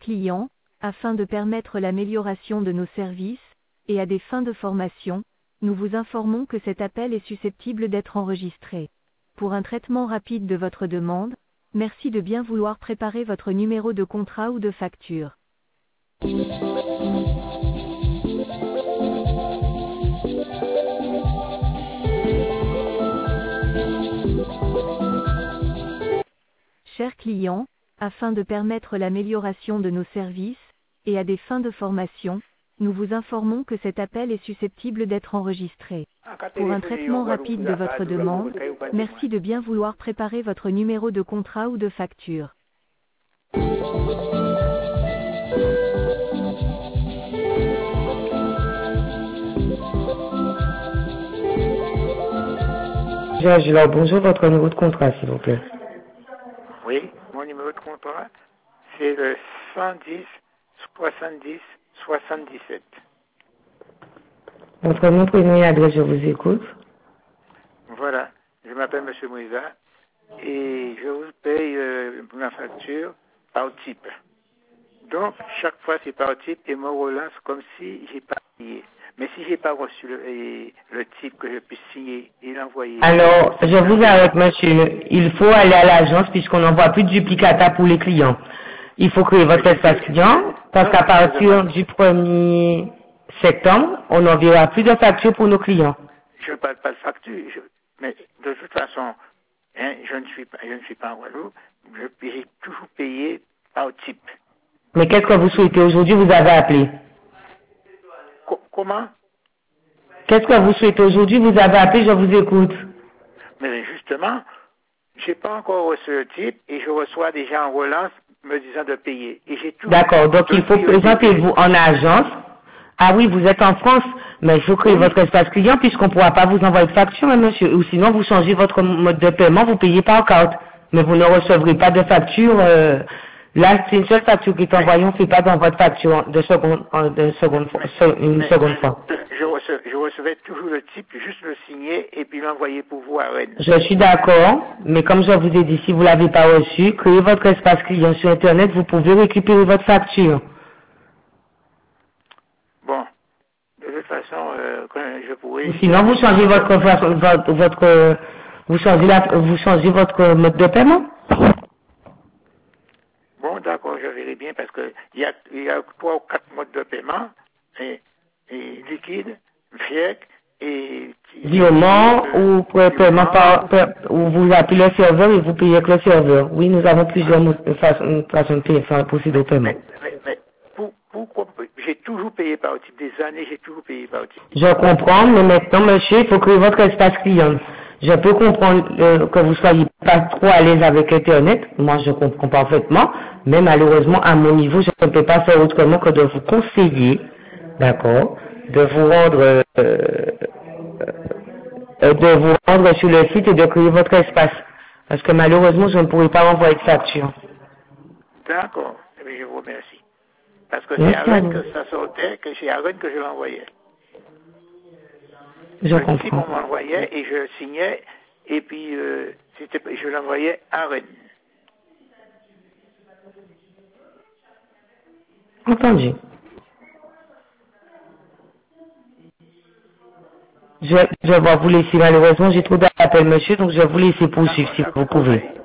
client, afin de permettre l'amélioration de nos services, et à des fins de formation, nous vous informons que cet appel est susceptible d'être enregistré. Pour un traitement rapide de votre demande, merci de bien vouloir préparer votre numéro de contrat ou de facture. Chers clients, afin de permettre l'amélioration de nos services, et à des fins de formation, nous vous informons que cet appel est susceptible d'être enregistré. Pour un traitement rapide de votre demande, merci de bien vouloir préparer votre numéro de contrat ou de facture. Georges, là, bonjour, votre numéro de contrat, s'il vous plaît. Oui, mon numéro de contrat, c'est le 110 70 77. Votre nom, prénom et adresse, je vous écoute. Voilà, je m'appelle M. Mouisa et je vous paye ma facture par type. Donc, chaque fois, c'est par type et me relance comme si j'ai pas payé. Mais si j'ai pas reçu le type que je puisse signer et l'envoyer. Alors, je vous arrête, monsieur. Il faut aller à l'agence puisqu'on n'envoie plus de duplicata pour les clients. Il faut créer votre espace client parce qu'à partir du 1er septembre, on n'enverra plus de facture pour nos clients. Je ne parle pas de facture, mais de toute façon, hein, je ne suis pas en Guadeloupe, j'ai toujours payé par type. Mais qu'est-ce que vous souhaitez aujourd'hui? Vous avez appelé. Comment? Qu'est-ce que vous souhaitez aujourd'hui? Vous avez appelé, je vous écoute. Mais justement, j'ai pas encore reçu le type et je reçois déjà en relance me disant de payer. Et j'ai tout. D'accord, donc il faut présenter-vous en agence. Ah oui, vous êtes en France, mais il faut créer votre espace client puisqu'on ne pourra pas vous envoyer de facture, hein, monsieur. Ou sinon, vous changez votre mode de paiement, vous payez par carte. Mais vous ne recevrez pas de facture. Là, c'est une seule facture qui est envoyée, on ne fait pas dans votre facture une seconde fois. Je recevais toujours le type, juste le signer et puis l'envoyer pour vous à Rennes. Je suis d'accord, mais comme je vous ai dit, si vous ne l'avez pas reçu, créez votre espace client sur Internet, vous pouvez récupérer votre facture. Bon, de toute façon, je pourrais... Sinon, vous changez vous changez votre mode de paiement. Bon, d'accord, je verrai bien parce que il y a 3 ou 4 modes de paiement, et liquide, FIEC, et... Virement ou paiement où vous appelez le serveur et vous payez avec le serveur. Oui, nous avons plusieurs façons de payer, procéder au paiement. Mais pourquoi j'ai toujours payé par type, des années, j'ai toujours payé par type. Je comprends, mais maintenant, monsieur, il faut créer votre espace client. Je peux comprendre que vous soyez pas trop à l'aise avec Internet. Moi, je comprends parfaitement. Mais malheureusement, à mon niveau, je ne peux pas faire autrement que de vous conseiller, d'accord, de vous rendre sur le site et de créer votre espace. Parce que malheureusement, je ne pourrai pas envoyer de facture. D'accord. Je vous remercie. Parce que c'est à Rennes que ça sortait, que c'est à Rennes que je l'envoyais. Je comprends. On m'envoyait et je signais, et puis je l'envoyais à Rennes. Entendu. Je vais vous laisser, malheureusement, j'ai trop d'appels, monsieur, donc je vais vous laisser poursuivre si vous pouvez.